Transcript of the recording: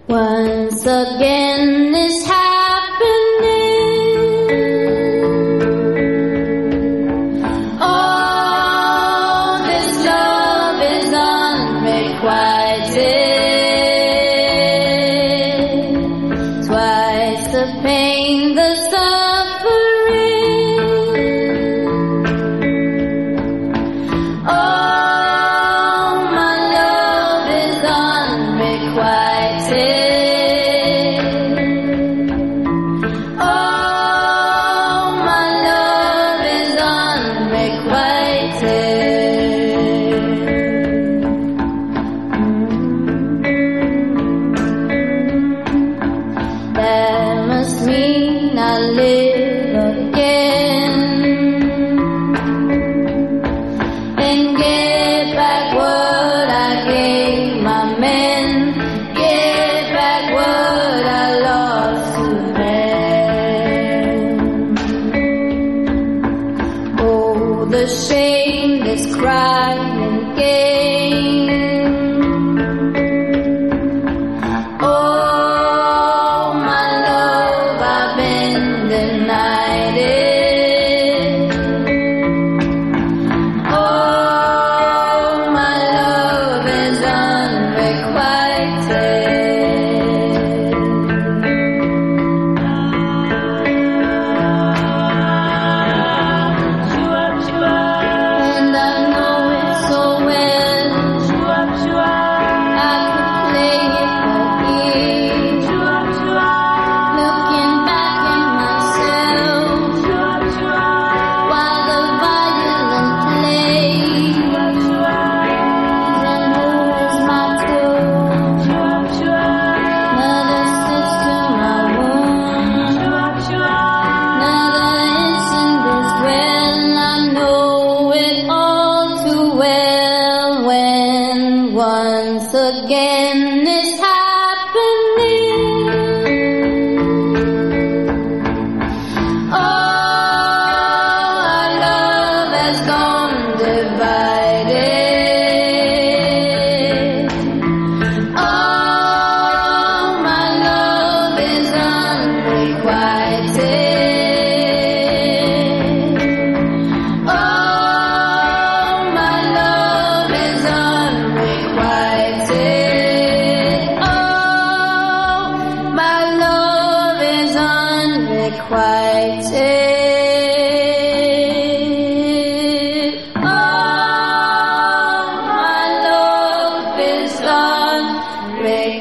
Once again it's happening. Oh, this love is unrequited. Twice the pain, the suffering. Oh, my love is unrequited. That must mean I live again and get back what I gave my men, get back what I lost to them. Oh, the shame, this crying game. Once again it's happening. Oh, our love has gone divided. Oh, my love is unrequited. Unrequited. Oh, my love is unrequited.